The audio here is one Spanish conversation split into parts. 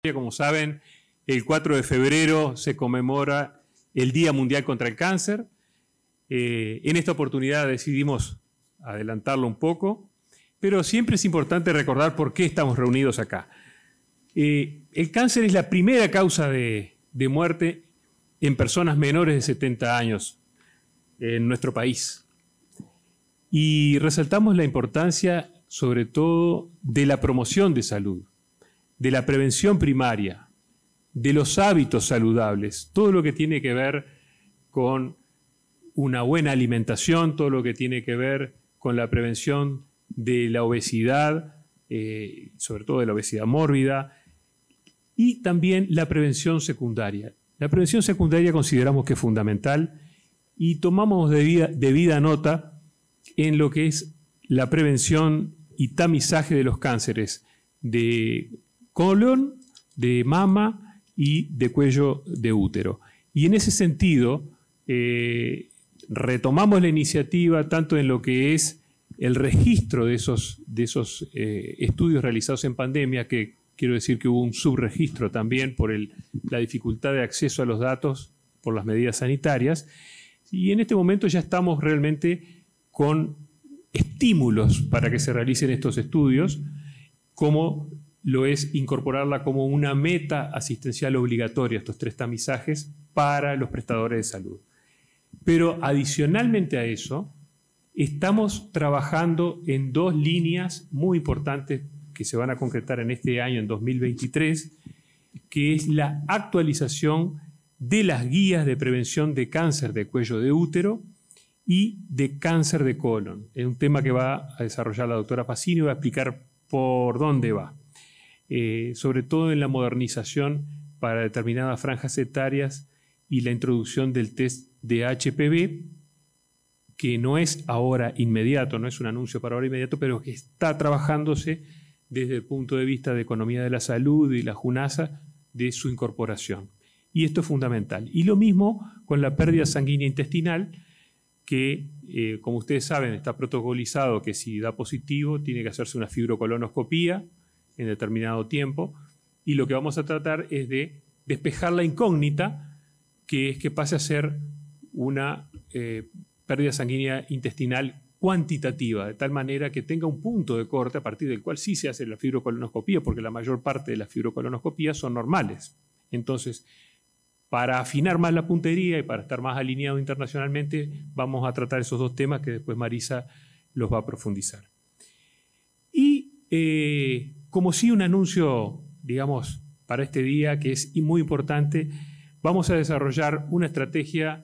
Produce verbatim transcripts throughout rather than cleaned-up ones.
Como saben, el cuatro de febrero se conmemora el Día Mundial contra el Cáncer. Eh, en esta oportunidad decidimos adelantarlo un poco, pero siempre es importante recordar por qué estamos reunidos acá. Eh, el cáncer es la primera causa de, de muerte en personas menores de setenta años en nuestro país. Y resaltamos la importancia, sobre todo, de la promoción de salud, de la prevención primaria, de los hábitos saludables, todo lo que tiene que ver con una buena alimentación, todo lo que tiene que ver con la prevención de la obesidad, eh, sobre todo de la obesidad mórbida, y también la prevención secundaria. La prevención secundaria consideramos que es fundamental y tomamos debida, debida nota en lo que es la prevención y tamizaje de los cánceres de colon, de mama y de cuello de útero. Y en ese sentido, eh, retomamos la iniciativa tanto en lo que es el registro de esos, de esos eh, estudios realizados en pandemia, que quiero decir que hubo un subregistro también por el, la dificultad de acceso a los datos por las medidas sanitarias. Y en este momento ya estamos realmente con estímulos para que se realicen estos estudios, como lo es incorporarla como una meta asistencial obligatoria, estos tres tamizajes, para los prestadores de salud. Pero adicionalmente a eso, estamos trabajando en dos líneas muy importantes que se van a concretar en este año, en dos mil veintitrés, que es la actualización de las guías de prevención de cáncer de cuello de útero y de cáncer de colon. Es un tema que va a desarrollar la doctora Pacini y va a explicar por dónde va. Eh, sobre todo en la modernización para determinadas franjas etarias y la introducción del test de H P V, que no es ahora inmediato, no es un anuncio para ahora inmediato, pero que está trabajándose desde el punto de vista de economía de la salud y la JUNASA de su incorporación. Y esto es fundamental. Y lo mismo con la pérdida sanguínea intestinal, que, eh, como ustedes saben, está protocolizado que si da positivo tiene que hacerse una fibrocolonoscopía en determinado tiempo, y lo que vamos a tratar es de despejar la incógnita, que es que pase a ser una eh, pérdida sanguínea intestinal cuantitativa, de tal manera que tenga un punto de corte a partir del cual sí se hace la fibrocolonoscopía, porque la mayor parte de las fibrocolonoscopías son normales. Entonces, para afinar más la puntería y para estar más alineado internacionalmente, vamos a tratar esos dos temas que después Marisa los va a profundizar. Y eh, como sí un anuncio, digamos, para este día que es muy importante, vamos a desarrollar una estrategia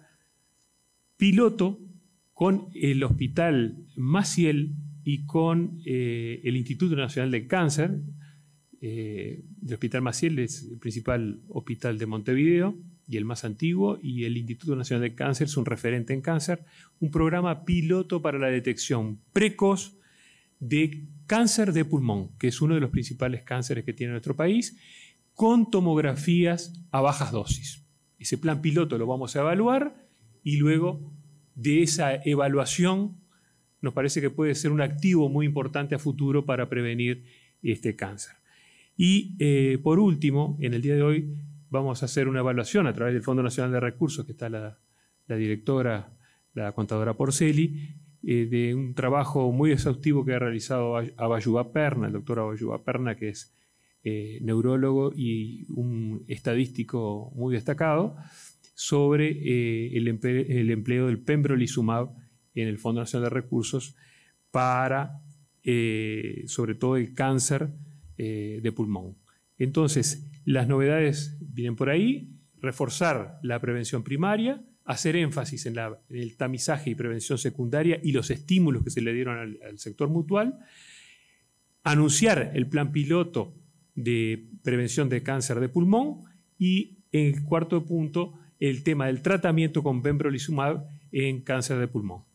piloto con el Hospital Maciel y con eh, el Instituto Nacional del Cáncer. Eh, el Hospital Maciel es el principal hospital de Montevideo y el más antiguo, y el Instituto Nacional del Cáncer es un referente en cáncer, un programa piloto para la detección precoz de cáncer de pulmón, que es uno de los principales cánceres que tiene nuestro país, con tomografías a bajas dosis. Ese plan piloto lo vamos a evaluar y luego de esa evaluación nos parece que puede ser un activo muy importante a futuro para prevenir este cáncer. Y eh, por último, en el día de hoy vamos a hacer una evaluación a través del Fondo Nacional de Recursos, que está la, la directora, la contadora Porceli, eh, de un trabajo muy exhaustivo que ha realizado Abayuba Perna, el doctor Abayuba Perna, que es eh, neurólogo y un estadístico muy destacado, sobre eh, el, empleo, el empleo del pembrolizumab en el Fondo Nacional de Recursos para, eh, sobre todo, el cáncer eh, de pulmón. Entonces, las novedades vienen por ahí: reforzar la prevención primaria, hacer énfasis en, la, en el tamizaje y prevención secundaria y los estímulos que se le dieron al, al sector mutual, anunciar el plan piloto de prevención de cáncer de pulmón y, en el cuarto punto, el tema del tratamiento con pembrolizumab en cáncer de pulmón.